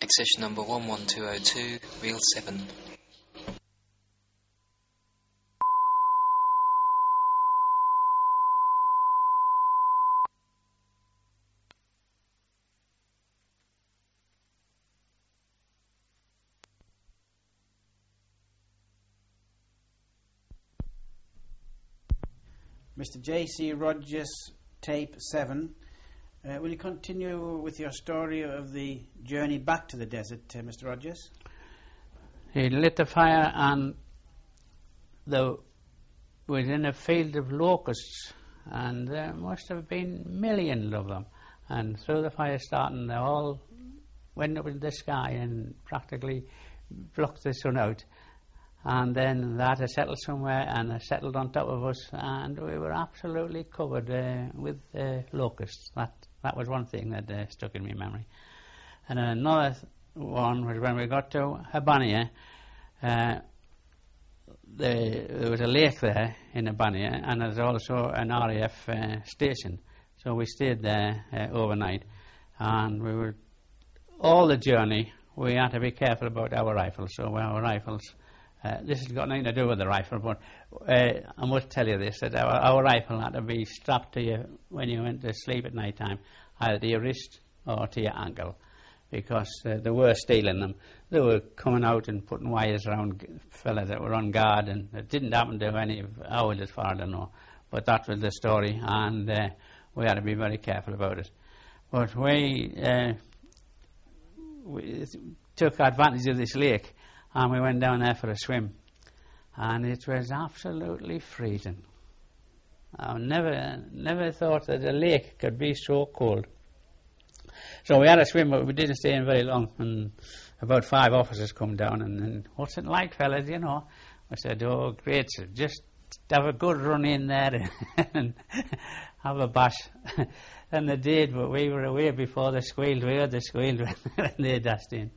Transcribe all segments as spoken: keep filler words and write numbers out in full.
Flight session number one one two oh two, Wheel seven. Mister J C Rogers, tape seven. Uh, will you continue with your story of the journey back to the desert, uh, Mister Rogers? He lit the fire and the was in a field of locusts, and there must have been millions of them. And through the fire starting, they all went up in the sky and practically blocked the sun out. And then that had settled somewhere, and it settled on top of us, and we were absolutely covered uh, with uh, locusts. That that was one thing that uh, stuck in my memory. And another th- one was when we got to Habania. Uh, the, there was a lake there in Habania, and there's also an R A F uh, station. So we stayed there uh, overnight, and we were all the journey. We had to be careful about our rifles. So our rifles. Uh, this has got nothing to do with the rifle, but uh, I must tell you this, that our, our rifle had to be strapped to you when you went to sleep at night time, either to your wrist or to your ankle, because uh, they were stealing them. They were coming out and putting wires around g- fellas that were on guard, and it didn't happen to any of ours as far as I know. But that was the story, and uh, we had to be very careful about it. But we, uh, we took advantage of this lake, and we went down there for a swim, and it was absolutely freezing. I never never thought that a lake could be so cold. So we had a swim, but we didn't stay in very long, and about five officers come down, and, and what's it like, fellas, you know? I said, oh, great, so just have a good run in there and have a bash. And they did, but we were away before they squealed. We heard they squealed when they dashed in.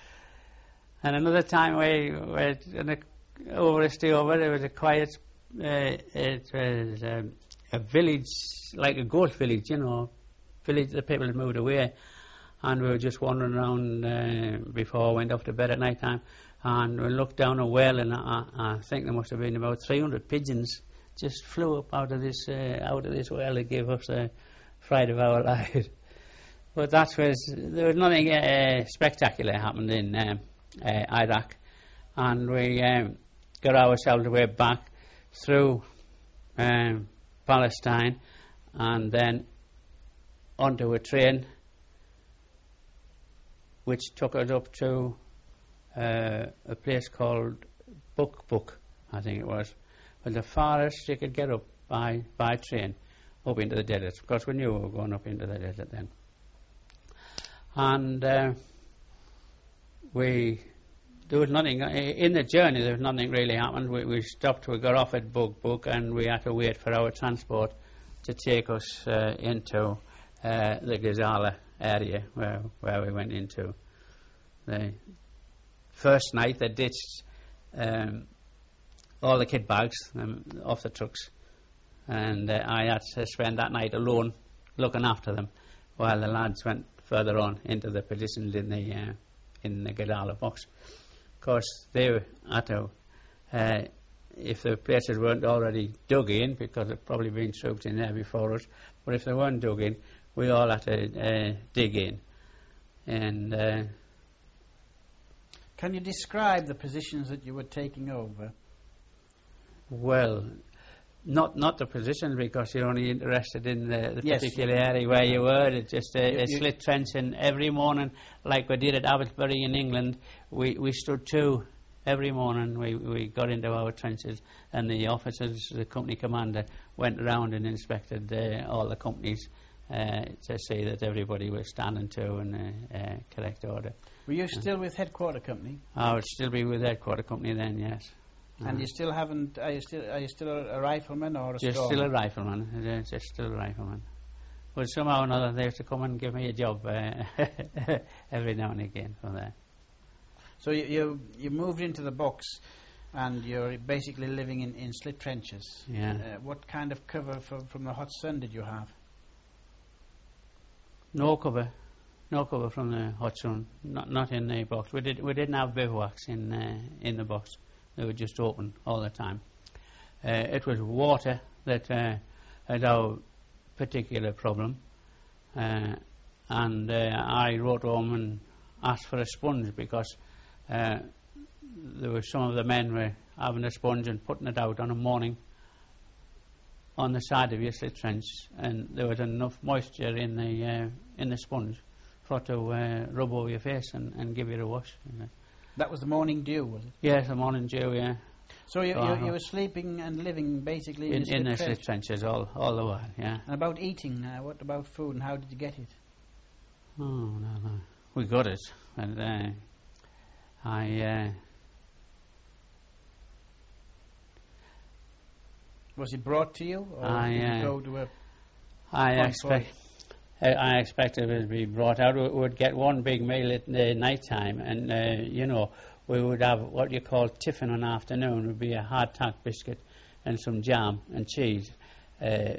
And another time we were in a, over a stay over, there was a quiet, uh, it was um, a village, like a ghost village, you know, village, the people had moved away, and we were just wandering around uh, before we went off to bed at night time, and we looked down a well, and I, I think there must have been about three hundred pigeons just flew up out of this, uh, out of this well. It gave us a fright of our lives. But that was, there was nothing uh, spectacular happened in um, Uh, Iraq, and we um, got ourselves way back through um, Palestine, and then onto a train which took us up to uh, a place called Buk Buk, I think it was, but the farthest you could get up by, by train up into the desert, because we knew we were going up into the desert then. And uh, we, there was nothing, in the journey there was nothing really happened. We, we stopped, we got off at Buk Buk, and we had to wait for our transport to take us uh, into uh, the Gazala area where, where we went into. The first night they ditched um, all the kit bags um, off the trucks, and uh, I had to spend that night alone looking after them while the lads went further on into the positions in the uh, in the Gazala box. Of course, they had to, uh, if the places weren't already dug in, because there'd probably been troops in there before us, but if they weren't dug in, we all had to uh, dig in. And uh, can you describe the positions that you were taking over? Well, not not the positions, because you're only interested in the, the yes. particular area where you were. It's just a, you, a slit trench, and every morning, like we did at Abbotsbury in England, we, we stood two every morning. We, we got into our trenches, and the officers, the company commander, went around and inspected uh, all the companies uh, to see that everybody was standing to in uh, uh, correct order. Were you still uh, with Headquarter Company? I would still be with Headquarter Company then, yes. And uh, you still haven't? Are you still? Are you still a, a rifleman or a? Just storm? still a rifleman. Just still a rifleman. But somehow or another, they have to come and give me a job uh, every now and again from there. So you, you you moved into the box, and you're basically living in, in slit trenches. Yeah. Uh, what kind of cover from from the hot sun did you have? No cover. no cover from the hot sun, not not in the box. We did we didn't have bivouacs in uh, in the box. They were just open all the time. Uh, it was water that uh, had our particular problem, uh, and uh, I wrote home and asked for a sponge because uh, there were some of the men were having a sponge and putting it out on a morning on the side of your slit trench, and there was enough moisture in the uh, in the sponge for it to uh, rub over your face and, and give you a wash. You know. That was the morning dew, was it? Yes, the morning dew, yeah. So you, uh, you, you were sleeping and living basically in, in, the slit in the trench. slit trenches all, all the while, yeah. And about eating, uh, what about food and how did you get it? Oh, no, no. We got it. And uh, I... Uh, Was it brought to you, or I, did you uh, go to a... I One expect... I, I expected it to be brought out. We would get one big meal at the night time, and, uh, you know, we would have what you call tiffin in the afternoon. It would be a hardtack biscuit and some jam and cheese. Uh,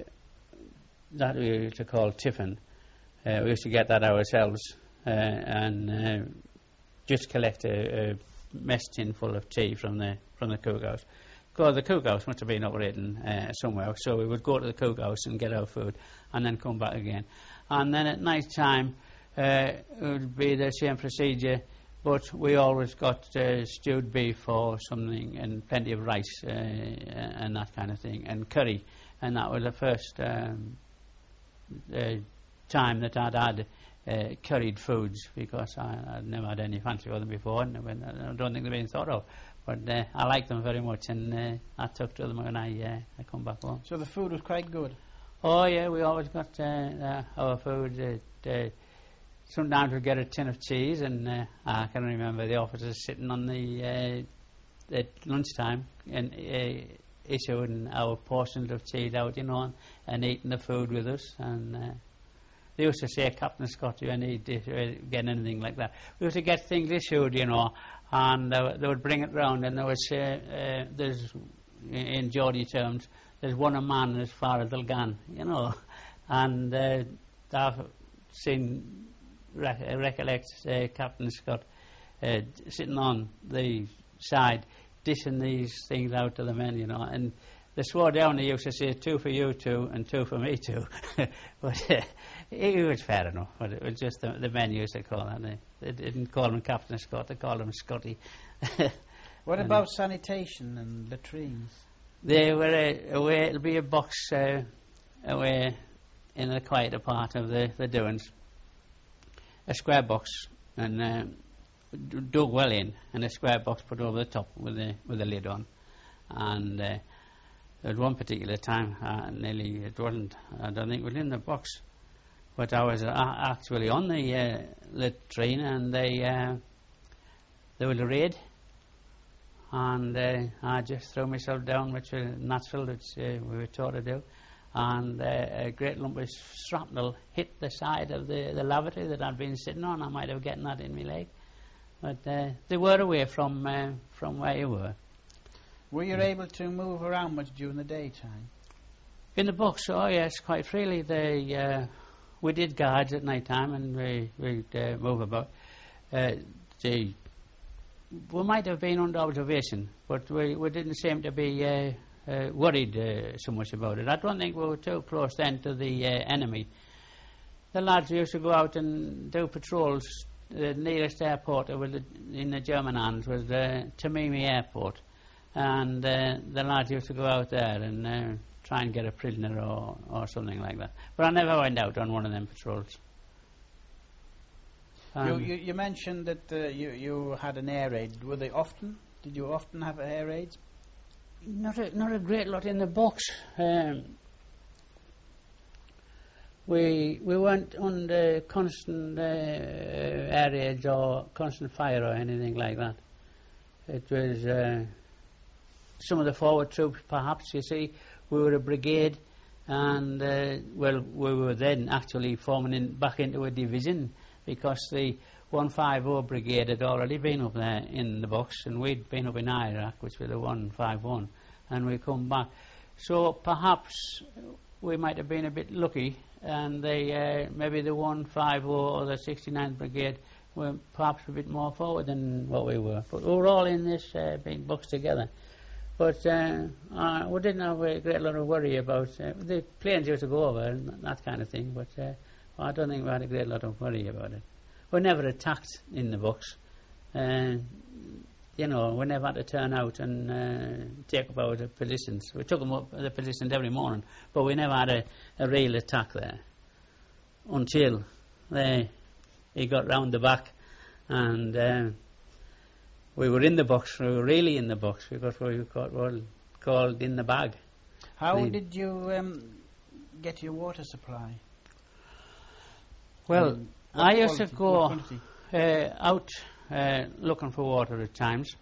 that we used to call tiffin. Uh, we used to get that ourselves uh, and uh, just collect a, a mess tin full of tea from the from the cookhouse. Because the cookhouse must have been operating uh, somewhere, so we would go to the cookhouse and get our food and then come back again. And then at night time, uh, it would be the same procedure, but we always got uh, stewed beef or something and plenty of rice uh, and that kind of thing, and curry. And that was the first um, uh, time that I'd had uh, curried foods, because I, I'd never had any fancy for them before, and I don't think they've been thought of. But uh, I like them very much, and uh, I took to them when I, uh, I come back home. So the food was quite good? Oh, yeah, we always got uh, uh, our food. Uh, uh, sometimes we'd get a tin of cheese, and uh, I can remember the officers sitting on the uh, at lunchtime and uh, issuing our portions of cheese out, you know, and, and eating the food with us. And uh, they used to say, Captain Scott, you need to uh, get anything like that. We used to get things issued, you know, and uh, they would bring it round, and there was, uh, uh, there's, in Geordie terms, there's one a man as far as they'll gan, you know, and uh, I've seen, rec- recollect uh, Captain Scott uh, sitting on the side, dishing these things out to the men, you know, and they swore down, they used to say two for you two and two for me two, but uh, it was fair enough, but it was just the, the men used to call that. They, they didn't call him Captain Scott, they called him Scotty. What and about sanitation and latrines? They were uh, away, it'll be a box uh, away in the quieter part of the, the doings, a square box, and uh, d- dug well in, and a square box put over the top with the, with the lid on. And uh, there was one particular time, uh, nearly, it wasn't, I don't think it was in the box, but I was uh, actually on the uh, latrine, and they uh, there was a raid, and uh, I just threw myself down, which was natural, which uh, we were taught to do, and uh, a great lump of shrapnel hit the side of the, the lavatory that I'd been sitting on. I might have gotten that in my leg, but uh, they were away from uh, from where you were. Were you able to move around much during the daytime? In the box, oh yes, quite freely. They, uh, we did guards at night time, and we we'd uh, move about. Uh, the, we might have been under observation, but we, we didn't seem to be uh, uh, worried uh, so much about it. I don't think we were too close then to the uh, enemy. The lads used to go out and do patrols. The nearest airport was the, in the German hands was the Tamimi Airport. And uh, the lads used to go out there and uh, try and get a prisoner or, or something like that. But I never went out on one of them patrols. Um, you, you, you mentioned that uh, you, you had an air raid. Were they often? Did you often have air raids? Not a, not a great lot in the box. Um, we we weren't under constant uh, air raids or constant fire or anything like that. It was... Uh, some of the forward troops, perhaps, you see, we were a brigade, and, uh, well, we were then actually forming in, back into a division, because the one fifty Brigade had already been up there in the box, and we'd been up in Iraq, which was the one fifty-one, and we come back. So perhaps we might have been a bit lucky and they uh, maybe the one fifty or the sixty-ninth Brigade were perhaps a bit more forward than what we were. But we were all in this uh, big box together. But uh, uh, we didn't have a great lot of worry about uh, the planes used to go over and that kind of thing. But uh, I don't think we had a great lot of worry about it. We never attacked in the box. Uh, you know, we never had to turn out and uh, take up our positions. We took them up the positions every morning, but we never had a, a real attack there until they he got round the back, and uh, we were in the box. We were really in the box because we were called, well, called in the bag. How the did you um, get your water supply? Well, Um, I what used to quality- go what quantity? uh, out uh, looking for water at times,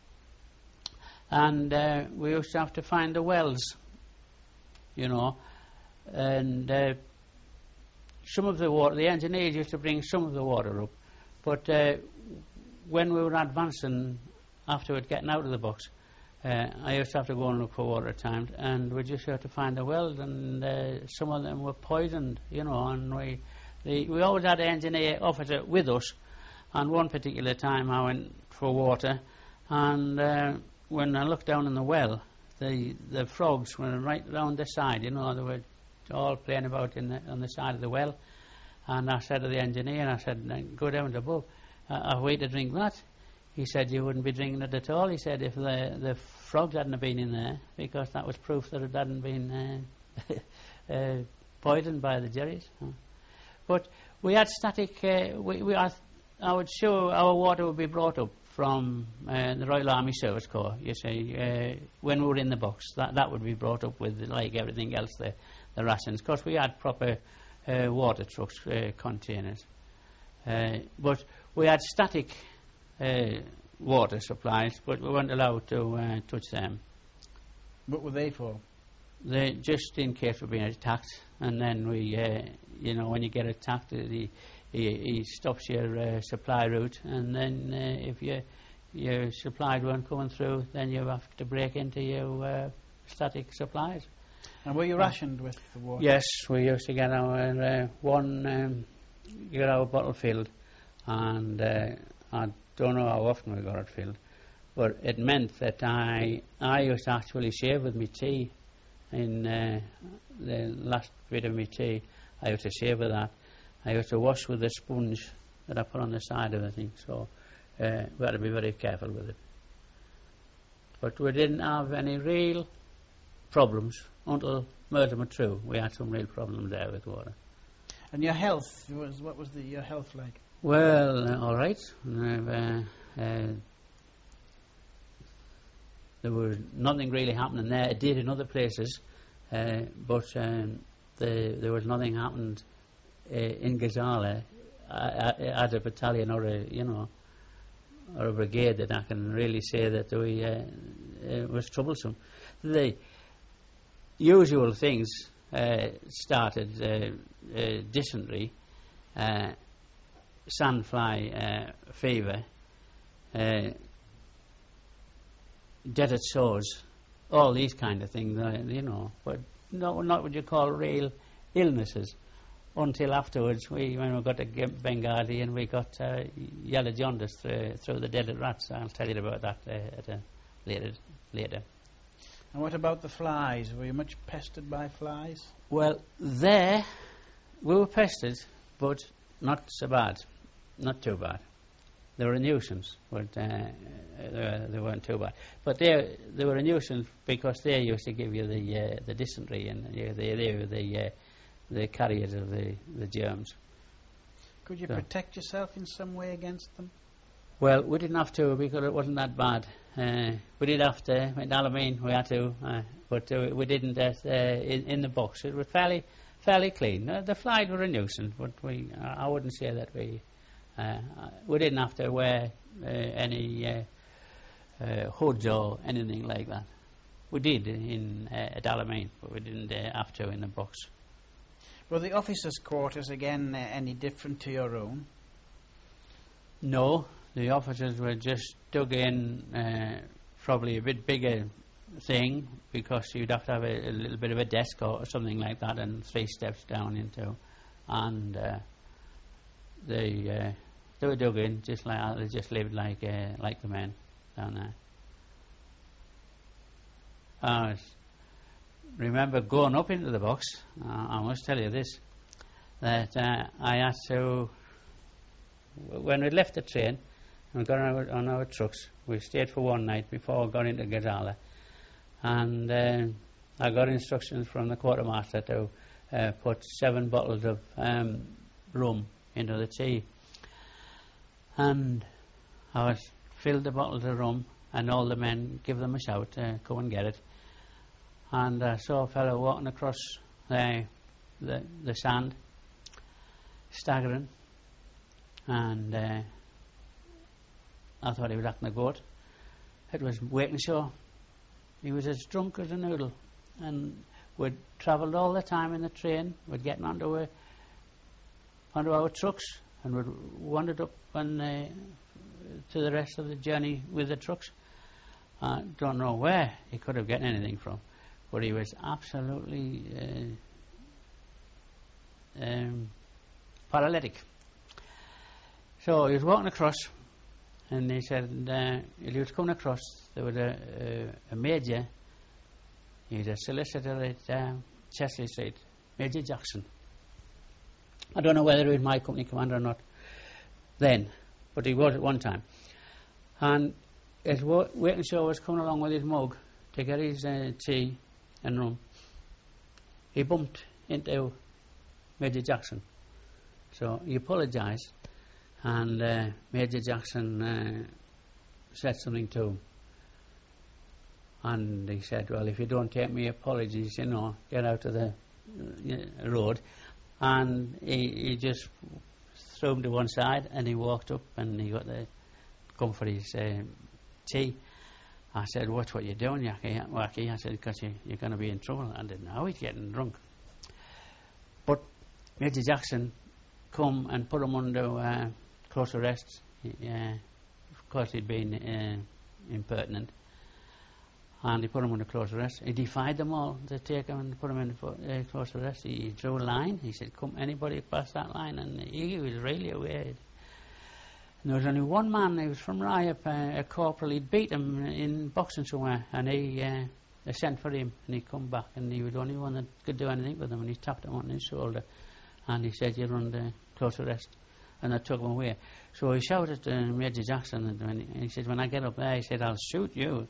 and uh, we used to have to find the wells, you know, and uh, some of the water, the engineers used to bring some of the water up, but uh, when we were advancing afterward, getting out of the box, uh, I used to have to go and look for water at times, and we just had to find the wells, and uh, some of them were poisoned, you know, and we the, we always had an engineer officer with us. And one particular time I went for water, and uh, when I looked down in the well, the the frogs were right round the side, you know, they were all playing about in the, on the side of the well. And I said to the engineer, I said, go down above, uh, are we to drink that? He said, you wouldn't be drinking it at all. He said, if the, the frogs hadn't been in there, because that was proof that it hadn't been uh, uh, poisoned by the jerrys. But we had static, uh, we, we had I would show our water would be brought up from uh, the Royal Army Service Corps, you see, uh, when we were in the box. That that would be brought up with, like everything else, the, the rations. Because we had proper uh, water trucks, uh, containers. Uh, but we had static uh, water supplies, but we weren't allowed to uh, touch them. What were they for? They, just in case we're being attacked. And then we, uh, you know, when you get attacked, the He, he stops your uh, supply route, and then uh, if you, your supplies weren't coming through, then you have to break into your uh, static supplies. And were you rationed with the water? Yes, we used to get our uh, one, um, get our bottle filled, and uh, I don't know how often we got it filled, but it meant that I I used to actually shave with my tea. In uh, the last bit of my tea, I used to shave with that. I used to wash with a sponge that I put on the side of the thing, so uh, we had to be very careful with it. But we didn't have any real problems until Mortimer True. We had some real problems there with water. And your health, was what was the, your health like? Well, uh, all right. Uh, uh, there was nothing really happening there. It did in other places, uh, but um, the, there was nothing happened Uh, in Gazala uh, as a battalion or a, you know, or a brigade that I can really say that we uh, uh, was troublesome. The usual things uh, started uh, uh, dysentery, uh, sandfly uh, fever, uh, desert sores, all these kind of things, uh, you know, but no, not what you call real illnesses. Until afterwards, we when we got to Benghazi and we got uh, yellow jaundice through, through the desert rats. I'll tell you about that uh, at a later later. And what about the flies? Were you much pestered by flies? Well, there we were pestered, but not so bad, not too bad. They were a nuisance, but uh, they, were, they weren't too bad. But they they were a nuisance because they used to give you the uh, the dysentery, and uh, they they were the uh, the carriers of the, the germs. Could you So. protect yourself in some way against them? Well, we didn't have to because it wasn't that bad. Uh, we did have to, in Alamein we had to, uh, but uh, we didn't uh, in, in the box. It was fairly fairly clean. Uh, the flies were a nuisance, but we I wouldn't say that we uh, we didn't have to wear uh, any uh, uh, hoods or anything like that. We did in uh, at Alamein, but we didn't uh, have to in the box. Were the officers' quarters again uh, any different to your own? No, the officers were just dug in, uh, probably a bit bigger thing, because you'd have to have a, a little bit of a desk or something like that, and three steps down into and uh, they uh, they were dug in just like uh, they just lived like uh, like the men down there. I was, remember going up into the box. Uh, I must tell you this, that uh, I had to, when we left the train and we got on our, on our trucks, we stayed for one night before we got into Gazala, and uh, I got instructions from the quartermaster to uh, put seven bottles of um, rum into the tea, and I was filled the bottles of rum, and all the men give them a shout, uh, come and get it. And I saw a fellow walking across the, the, the sand, staggering, and uh, I thought he was acting a goat. It was Wakenshaw. He was as drunk as a noodle, and we'd travelled all the time in the train. We'd get onto, a, onto our trucks, and we'd wandered up and, uh, to the rest of the journey with the trucks. I don't know where he could have gotten anything from, but he was absolutely uh, um, paralytic. So he was walking across, and he said, uh, he was coming across, there was a, a, a major, he was a solicitor at uh, Chesley Street, Major Jackson. I don't know whether he was my company commander or not then, but he was at one time. And as Wakenshaw was coming along with his mug to get his uh, tea and rum, he bumped into Major Jackson. So he apologised, and uh, Major Jackson uh, said something to him. And he said, well, if you don't take me apologies, you know, get out of the uh, road. And he, he just threw him to one side, and he walked up and he got the come for his uh, tea. I said, what's what you're doing, Wacky? Wacky? I said, because you, you're going to be in trouble. I didn't know he's getting drunk. But Major Jackson come and put him under uh, close arrest. He, uh, of course, he'd been uh, impertinent. And he put him under close arrest. He defied them all to take him and put him in uh, close arrest. He drew a line. He said, come anybody past that line. And he was really aware. And there was only one man, he was from Ryop, uh, a corporal. He'd beat him in boxing somewhere, and he uh, they sent for him, and he come back, and he was the only one that could do anything with him, and he tapped him on his shoulder, and he said, you're under close arrest, and they took him away. So he shouted to Major Jackson, and, when he, and he said, when I get up there, he said, I'll shoot you.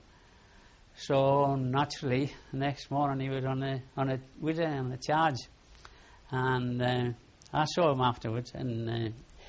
So naturally, the next morning he was on a on a with a, on a charge, and uh, I saw him afterwards, and uh,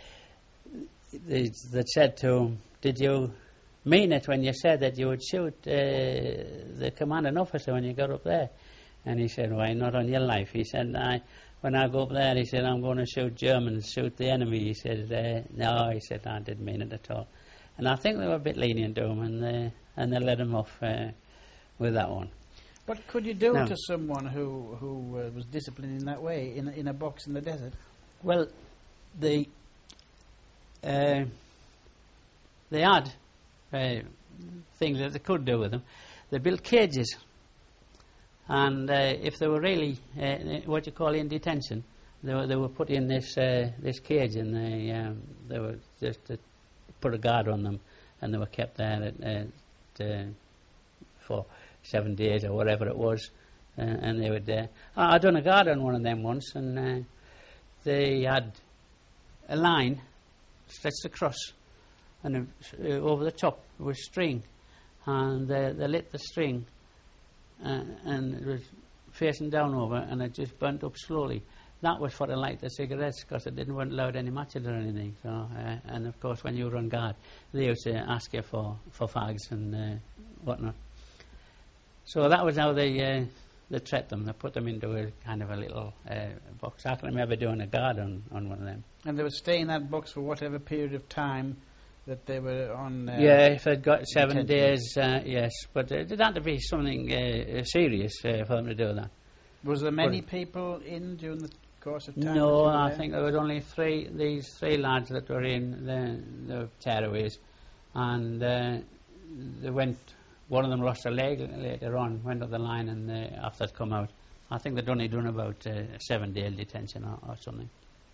they, they said to him, "Did you mean it when you said that you would shoot uh, the commanding officer when you got up there?" And he said, "Why not on your life?" He said, I, "When I go up there," he said, "I'm going to shoot Germans, shoot the enemy." He said, uh, "No," he said, "I didn't mean it at all." And I think they were a bit lenient to him, and they, and they let him off uh, with that one. What could you do no. to someone who who uh, was disciplined in that way in a, in a box in the desert? Well, the uh, they had uh, things that they could do with them. They built cages, and uh, if they were really uh, what you call in detention, they were they were put in this uh, this cage, and they um, they were just uh, put a guard on them, and they were kept there at, at, uh, for seven days or whatever it was, uh, and they would. Uh, I done a guard on one of them once, and uh, they had a line stretched across, and uh, over the top was string, and they, they lit the string, uh, and it was facing down over, and it just burnt up slowly. That was for to light the cigarettes, because it didn't want allowed any matches or anything. So, uh, and of course, when you were on guard, they used to ask you for for fags and uh, whatnot. So that was how they uh, they treat them. They put them into a kind of a little uh, box. I can remember doing a guard on, on one of them. And they would stay in that box for whatever period of time that they were on. Uh, yeah, if they'd got seven days, uh, yes. But uh, it had to be something uh, serious uh, for them to do that. Was there many but people in during the course of time? No, I think there was only three. These three lads that were in the, the tearaways, and uh, they went. One of them lost a leg later on, went up the line, and uh, after it come out, I think they'd only done about uh, seven day detention or, or something.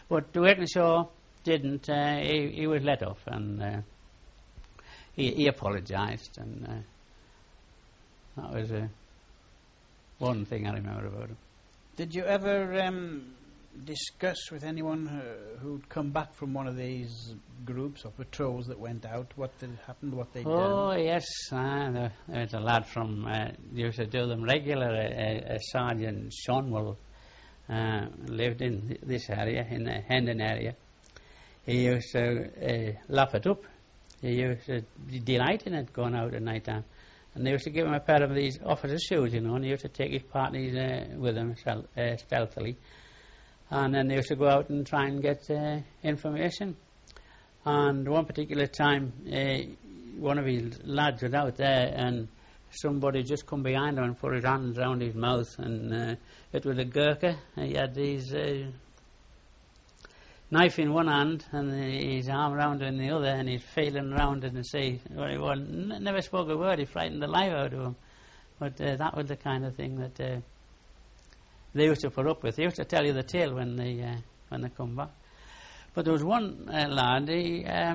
But the Wakenshaw didn't. Uh, he, he was let off, and uh, he, he apologised, and uh, that was uh, one thing I remember about him. Did you ever um, discuss with anyone uh, who'd come back from one of these groups or patrols that went out what had happened, what they'd Oh done? yes, uh, there, there was a lad from uh, used to do them regular. A, a Sergeant Shonwell uh, lived in this area, in the Hendon area. He used to uh, laugh it up. He used to delight in it, going out at night time. And they used to give him a pair of these officer's shoes, you know, and he used to take his parties uh, with him stealth, uh, stealthily. And then they used to go out and try and get uh, information. And one particular time, uh, one of his lads was out there, and somebody just come behind him and put his hands around his mouth, and uh, it was a Gurkha. He had his uh, knife in one hand and his arm round in the other, and he's feeling around it and see what he was. N- never spoke a word. He frightened the life out of him. But uh, that was the kind of thing that uh, they used to put up with. They used to tell you the tale when they uh, when they come back. But there was one uh, lad he, uh,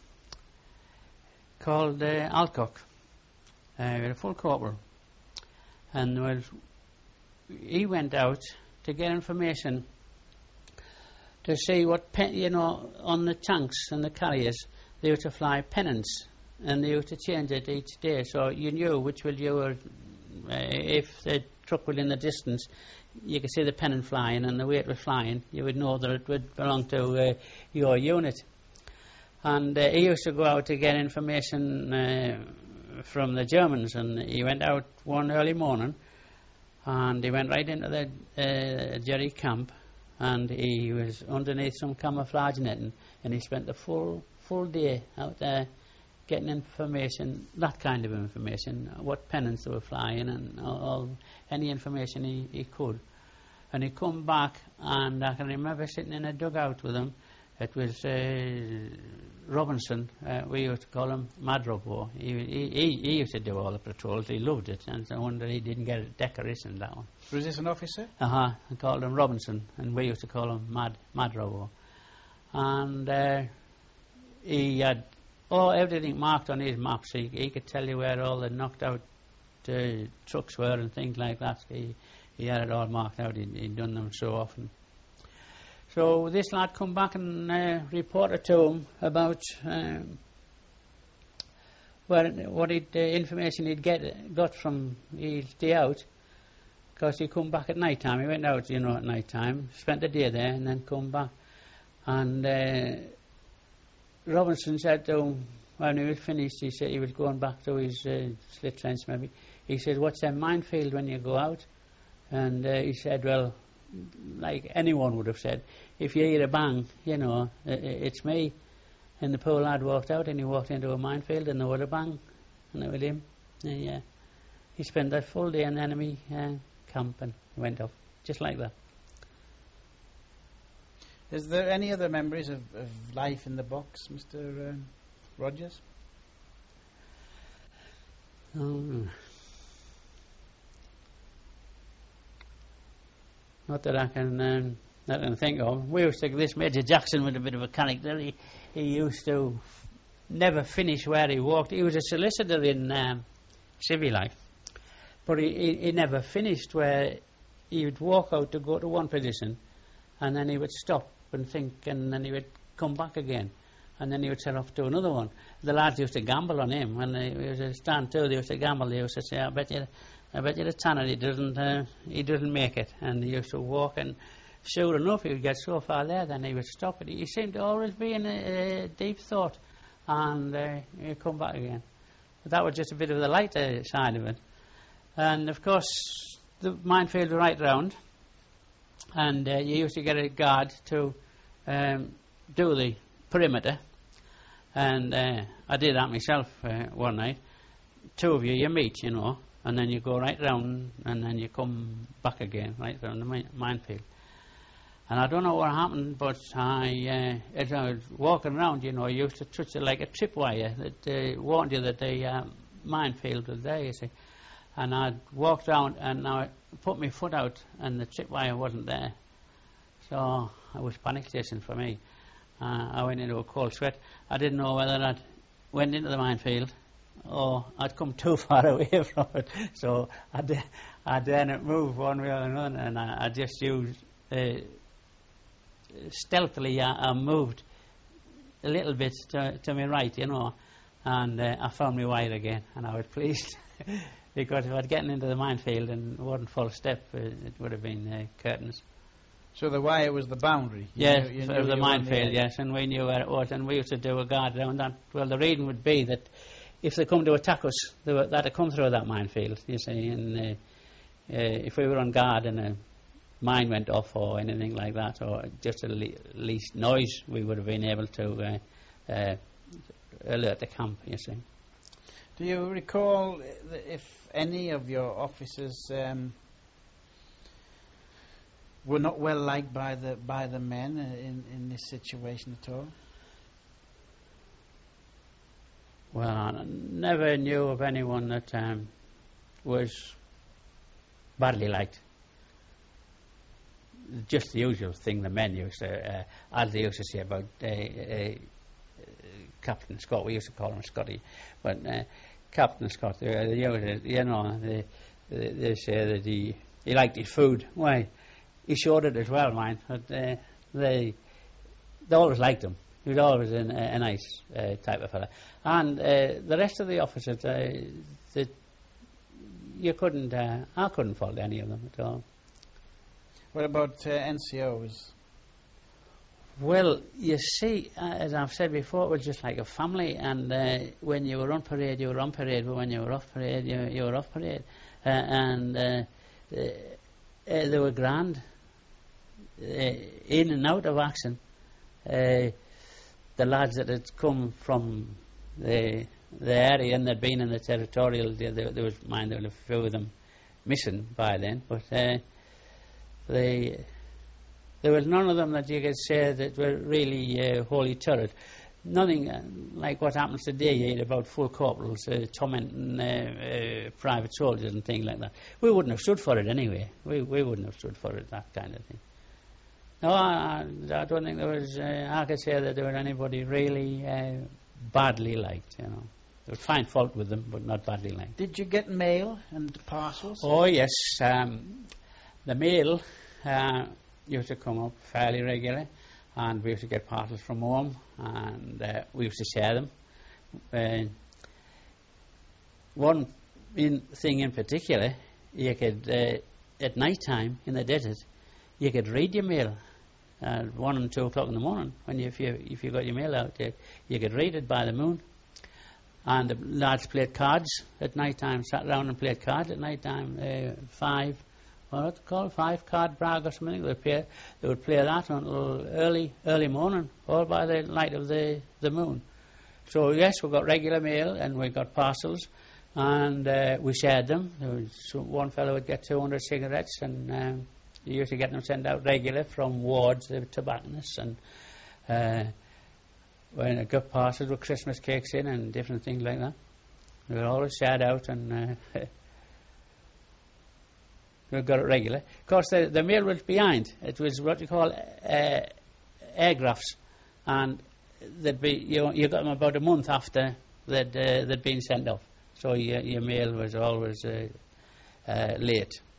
called uh, Alcock, uh, a full corporal, and was he went out to get information to see what pen, you know, on the tanks and the carriers they used to fly pennants, and they used to change it each day, so you knew which one you were. Uh, if the truck was in the distance, you could see the pennant flying, and the way it was flying, you would know that it would belong to uh, your unit. And uh, he used to go out to get information uh, from the Germans, and he went out one early morning, and he went right into the uh, Jerry camp, and he was underneath some camouflage netting, and he spent the full full day out there getting information, that kind of information, what pennants they were flying, and all, all any information he, he could. And he come back, and I can remember sitting in a dugout with him. It was uh, Robinson, uh, we used to call him Mad Robo. He, he, he used to do all the patrols, he loved it, and I wonder he didn't get a decoration, that one. Was this an officer? Uh-huh, I called him Robinson, and we used to call him Mad, Mad Robo. And uh, he had oh, everything marked on his maps. He, he could tell you where all the knocked out uh, trucks were and things like that. He, he had it all marked out. He'd, he'd done them so often. So this lad come back and uh, reported to him about um, what, what he'd, uh, information he'd get got from his day out, because he come back at night time. He went out, you know, at night time, spent the day there, and then come back. And uh, Robinson said to him, when he was finished, he said he was going back to his uh, slit trench maybe. He said, "What's a minefield when you go out?" And uh, he said, well, like anyone would have said, if you hear a bang, you know, uh, it's me. And the poor lad walked out, and he walked into a minefield, and there was a bang, and it was him. And, yeah, he spent that full day in the enemy uh, camp and went off, just like that. Is there any other memories of, of life in the box, Mister Um, Rogers? Oh. Not that I can um, that I can think of. We used to, this Major Jackson was a bit of a character. He, he used to f- never finish where he walked. He was a solicitor in um, civil life, but he, he, he never finished where he would walk out to go to one position, and then he would stop and think, and then he would come back again, and then he would set off to another one. The lads used to gamble on him. When they used to stand to, they used to gamble. They used to say, I bet you, I bet you the tanner, he doesn't, uh, he doesn't make it. And he used to walk, and sure enough, he would get so far there, then he would stop it. He seemed to always be in a, a deep thought, and uh, he'd come back again. But that was just a bit of the lighter side of it. And of course, the minefield was right round, and uh, you used to get a guard to um, do the perimeter. And uh, I did that myself uh, one night. Two of you, you meet, you know, and then you go right round, and then you come back again, right round the mi- minefield. And I don't know what happened, but I, uh, as I was walking around, you know, I used to touch it like a tripwire that uh, warned you that the uh, minefield was there, you see. And I walked around, and I put my foot out, and the tripwire wasn't there. So so it was panic station for me. Uh, I went into a cold sweat. I didn't know whether I'd went into the minefield or I'd come too far away from it. So I d- I didn't move one way or another, and I, I just used uh, stealthily. I, I moved a little bit to, to my right, you know, and uh, I found my wire again, and I was pleased because if I'd gotten into the minefield and wasn't full step, uh, it would have been uh, curtains. So the wire was the boundary? You Yes, knew, you for knew the you were on minefield, edge. yes, and we knew where it was, and we used to do a guard around that. Well, the reason would be that if they come to attack us, they were, that'd come through that minefield, you see, and uh, uh, if we were on guard and a mine went off or anything like that, or just a le- least noise, we would have been able to uh, uh, alert the camp, you see. Do you recall th- if any of your officers um, were not well liked by the by the men uh, in in this situation at all? Well, I never knew of anyone that um, was badly liked. Just the usual thing the men used to, uh, as they used to say about uh, uh, Captain Scott. We used to call him Scotty, but uh, Captain Scott, they, they, you know, they, they, they say that he he liked his food. Why? He showed it as well, mind. But uh, they they always liked him. He was always an, a, a nice uh, type of fella. And uh, the rest of the officers, uh, the, you couldn't, uh, I couldn't fault any of them at all. What about uh, N C Os? Well, you see, uh, as I've said before, it was just like a family, and uh, when you were on parade, you were on parade, but when you were off parade, you, you were off parade. Uh, and uh, uh, uh, they were grand, uh, in and out of action. Uh, the lads that had come from the the area and they'd been in the territorial, there, there, there was, mind, there were a few of them missing by then, but uh, they... There was none of them that you could say that were really uh, wholly turret. Nothing uh, like what happens today. You hear about full corporals uh, tormenting uh, uh, private soldiers and things like that. We wouldn't have stood for it anyway. We we wouldn't have stood for it, that kind of thing. No, I, I don't think there was, uh, I could say that there was anybody really uh, badly liked, you know. There was fine fault with them, but not badly liked. Did you get mail and parcels? Oh, yes. Um, the mail... Uh, used to come up fairly regularly, and we used to get parcels from home, and uh, we used to share them. Uh, one in thing in particular, you could, uh, at night time in the desert, you could read your mail at one and two o'clock in the morning. When you, if you if you got your mail out, you, you could read it by the moon. And the lads played cards at night time, sat around and played cards at night time, uh, five. What they call five card brag or something. They would play, they would play that until early, early morning, all by the light of the, the moon. So yes, we got regular mail and we got parcels, and uh, we shared them. There was some, one fellow would get two hundred cigarettes, and um, you used to get them sent out regular from wards, the tobacconists, and uh, when I got parcels with Christmas cakes in and different things like that. They were always shared out, and uh, we got it regular. Of course, the, the mail was behind. It was what you call uh, airgraphs, and they'd be you, you got them about a month after they'd uh, they'd been sent off. So your, your mail was always uh, uh, late.